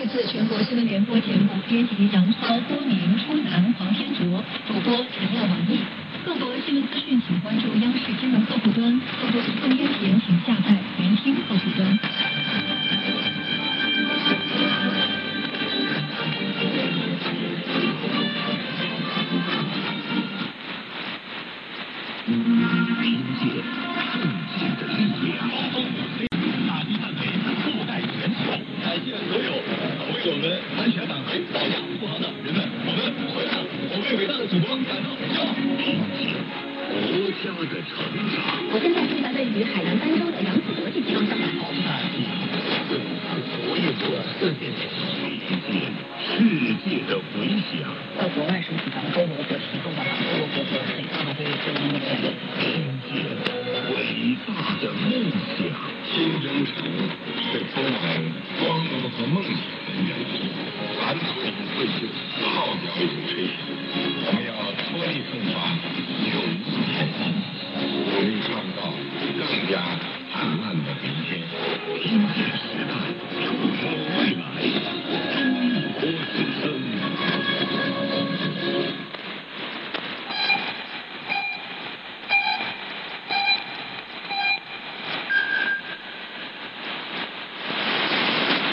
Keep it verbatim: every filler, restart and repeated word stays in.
自全国新闻联播节目编辑杨超、郭宁、初南、黄天卓，主播陈乐、王毅。更多新闻资讯，请关注央视新闻客户端。更多移动音频，请下载云听客户端。 凭借奉献的力量，大地范围覆盖全球。感谢所有为我们安全返回保驾护航的人们，我们回来了，我为伟大的祖国感到骄傲。国家的成长。 我现在正在位于海南儋州的杨子国际机场上班。 所有的世界的回响。 到国外是不是咱们中国的